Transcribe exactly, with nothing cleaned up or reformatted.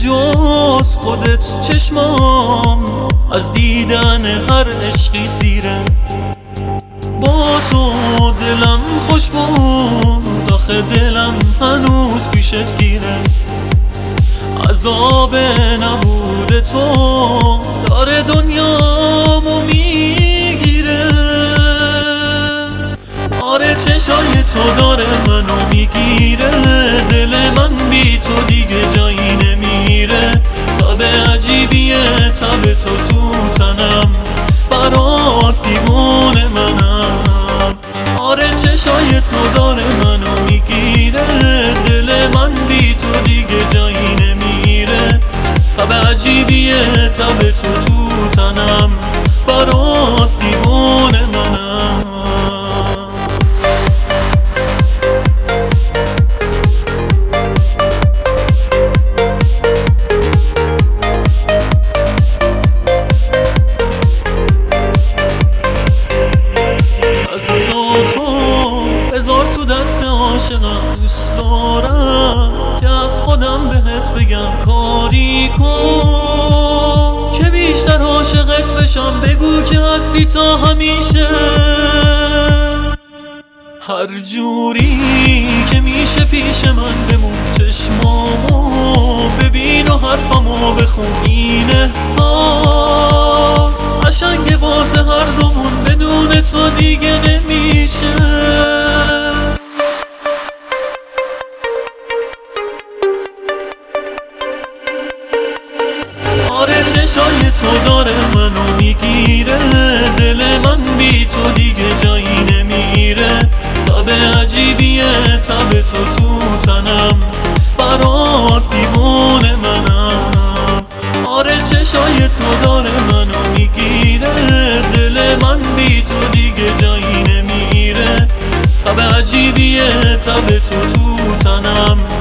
جز خودت چشمام از دیدن هر عشقی سیره. با تو دلم خوش بود، آخه دلم هنوز پیشت گیره. عذاب نبود تو داره دنیامو میگیره. آره چشای تو داره منو میگیره. دل من بی تو دیگه جایی نمیره. تب عجیبیه تب تو تو تنم، برات دیوونه منم. آره چشای تو داره منو میگیره. دل من بی تو دیگه جایی نمیره. تب عجیبیه تب تو تو تنم، برات دیوونه منم. دوست دارم که از خودم بهت بگم کاری کن که بیشتر عاشقت بشم. بگو که هستی تا همیشه، هر جوری که میشه پیش من بمون. چشمامو ببین و حرفمو بخون. این احساس قشنگه واسه هر دومون، بدون تو دیگه نمیشه. آره چشای تو داره منو میگیره. دل من بی تو دیگه جایی نمیره. تب عجیبیه تب تو تو تنم، برات دیوونه منم. آره چشای تو داره منو میگیره. دل من بی تو دیگه جایی نمیره. تب عجیبیه تب تو تو تنم،